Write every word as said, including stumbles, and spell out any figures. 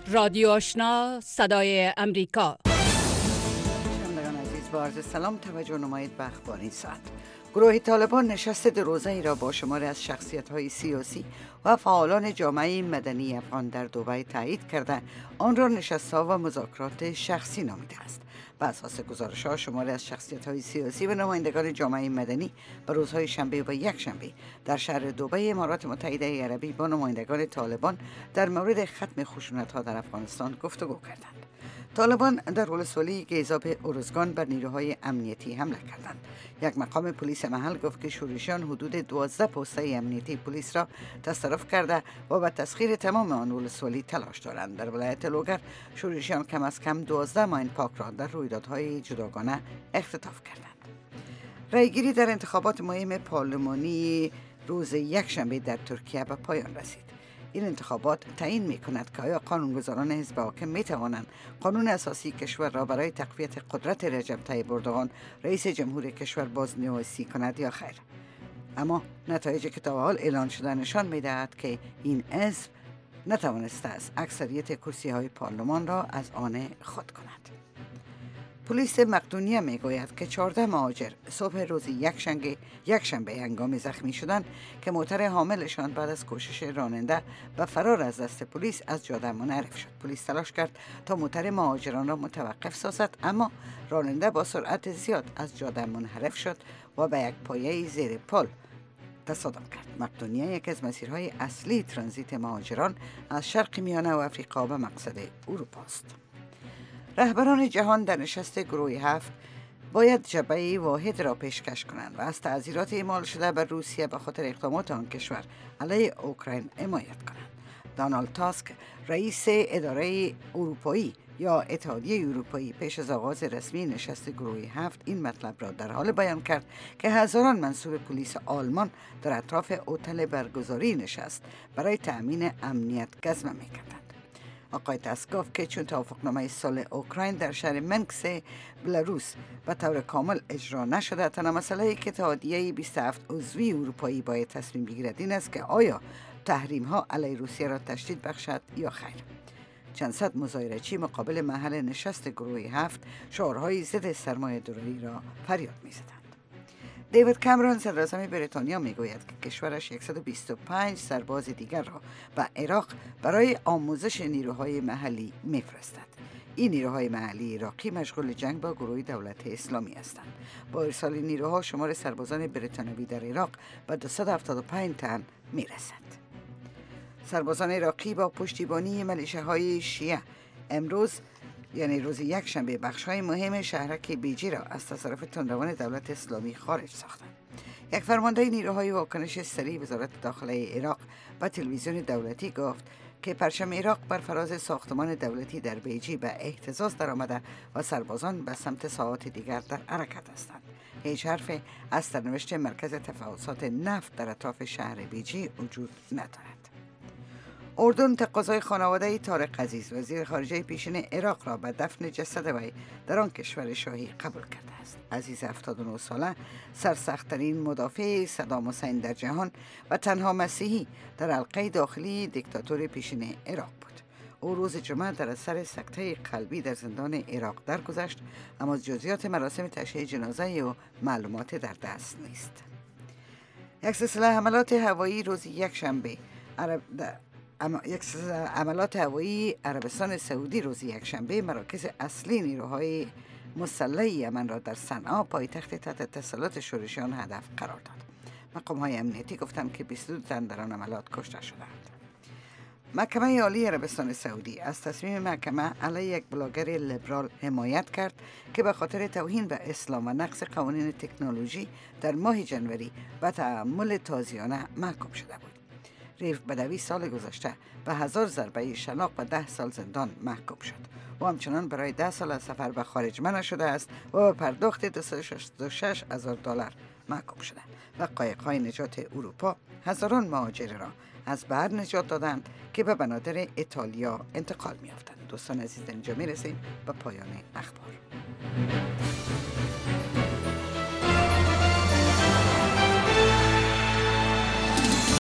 رادیو آشنا صدای امریکا. شنوندگان عزیز، با عرض سلام توجه نمایید به اخبار این ساعت. گروه طالبان نشست دو روزه‌ای را با شماری از شخصیت‌های سیاسی و فعالان جامعه مدنی افغان در دبی تایید کرده آن را نشست‌ها و مذاکرات شخصی نامیده است. بر اساس گزارش‌ها شماری از شخصیت‌های سیاسی و نمایندگان جامعه مدنی به روزهای شنبه و یک شنبه در شهر دبی امارات متحده عربی با نمایندگان طالبان در مورد ختم خشونت‌ها در افغانستان گفتگو کردند. طالبان در ولسوالی گیزاب ارزگان بر نیروهای امنیتی حمله کردند. یک مقام پلیس محل گفت که شورشیان حدود دوازده پوسته امنیتی پلیس را تصرف کرده و به تسخیر تمام آن ولسوالی تلاش دارند. در ولایت لوگر شورشیان کم از کم دوازده ماین پاک را در رویدادهای جداگانه اختطاف کردند. رایگیری در انتخابات مهم پارلمانی روز یکشنبه در ترکیه به پایان رسید. این انتخابات تعیین می کند که آیا قانونگذاران حزب حاکم می توانند قانون اساسی کشور را برای تقویت قدرت رجب طیب اردوغان رئیس جمهور کشور بازنویسی کند یا خیر. اما نتایجی که تا حال اعلان شده نشان می دهد که این حزب نتوانسته است اکثریت کرسی های پارلمان را از آن خود کند. پلیس مقدونیه می گوید که چهارده مهاجر صبح روز یکشنبه یکشنبه هنگام زخمی شدند که موتر حاملشان بعد از کوشش راننده به فرار از دست پلیس از جاده منحرف شد. پلیس تلاش کرد تا موتر مهاجران را متوقف سازد، اما راننده با سرعت زیاد از جاده منحرف شد و به یک پایه زیر پل تصادم کرد. مقدونیه یکی از مسیرهای اصلی ترانزیت مهاجران از شرق میانه و افریقا به مقصد اروپا است. رهبران جهان در نشست گروه هفت باید جبهه واحد را پیشکش کنند و از تعزیرات اعمال شده بر روسیه به خاطر اقدامات آن کشور علیه اوکراین حمایت کنند. دونالد تاسک رئیس اداره اروپایی یا اتحادیه اروپایی پیش از آغاز رسمی نشست گروه هفت این مطلب را در حال بیان کرد که هزاران منصوب پلیس آلمان در اطراف هتل برگزاری نشست برای تأمین امنیت گزمه می‌کردند. آقای تاسک گفت که چون توافقنامه صلح اوکراین در شهر منسک بلاروس به طور کامل اجرا نشده، تنها مسئله که اتحادیه بیست و هفت عضوی اروپایی باید تصمیم بگیرد این است که آیا تحریم ها علیه روسیه را تشدید بخشد یا خیر. چند صد مظاهره‌چی مقابل محل نشست گروه هفت شعارهای ضد سرمایه‌داری را فریاد می‌زدند. دیوید کامرون صدراعظم بریتانیا میگوید که کشورش صد و بیست و پنج سرباز دیگر را به عراق برای آموزش نیروهای محلی میفرستد. این نیروهای محلی عراقی مشغول جنگ با گروه دولت اسلامی هستند. با ارسال نیروها شمار سربازان بریتانیایی در عراق به دویست و هفتاد و پنج تن میرسد. سربازان عراقی با پشتیبانی ملیشه‌های شیعه امروز یعنی روز یکشنبه بخش‌های مهم شهرک بیجی را از تصرف تندروان دولت اسلامی خارج ساختند. یک فرمانده نیروهای واکنش سریع وزارت داخله عراق و تلویزیون دولتی گفت که پرچم عراق بر فراز ساختمان دولتی در بیجی به اهتزاز درآمده و سربازان به سمت ساحات دیگر در حرکت هستند. هیچ حرف از سرنوشت مرکز تفحصات نفت در اطراف شهر بیجی وجود ندارد. اردن تقاضای خانواده طارق عزیز وزیر خارجه پیشین عراق را به دفن جسد وی در آن کشور شاهی قبول کرده است. عزیز هفتاد و نه ساله سرسخت‌ترین مدافع صدام حسین در جهان و تنها مسیحی در حلقه داخلی دیکتاتور پیشین عراق بود. او روز جمعه در اثر سکته قلبی در زندان عراق درگذشت، اما جزئیات مراسم تشییع جنازه او معلومات در دست نیست. یک سلسله حملات هوایی روز یکشنبه عرب اما یک عملات هوایی عربستان سعودی روز یکشنبه مراکز اصلی نیروهای مسلح یمن را در صنعا پایتخت تحت تسلط شورشیان هدف قرار داد. مقام‌های امنیتی گفتند که بیست و دو تن در آن عملات کشته شدند. محکمه عالی عربستان سعودی از تصمیم محکمه علیه یک بلاگر لیبرال حمایت کرد که به خاطر توهین به اسلام و نقض قوانین تکنولوژی در ماه جنوری به تحمل تازیانه محکوم شده بود. ریف بدوی سال گذشته به هزار ضربه شلاق و ده سال زندان محکوم شد و همچنان برای ده سال از سفر به خارج منع شده است و به پرداخت دویست و شصت و شش هزار دلار محکوم شده و قایق‌های نجات اروپا هزاران مهاجر را از بحر نجات دادند که به بنادر ایتالیا انتقال می‌یافتند. دوستان عزیز، اینجا می‌رسیم به پایان اخبار.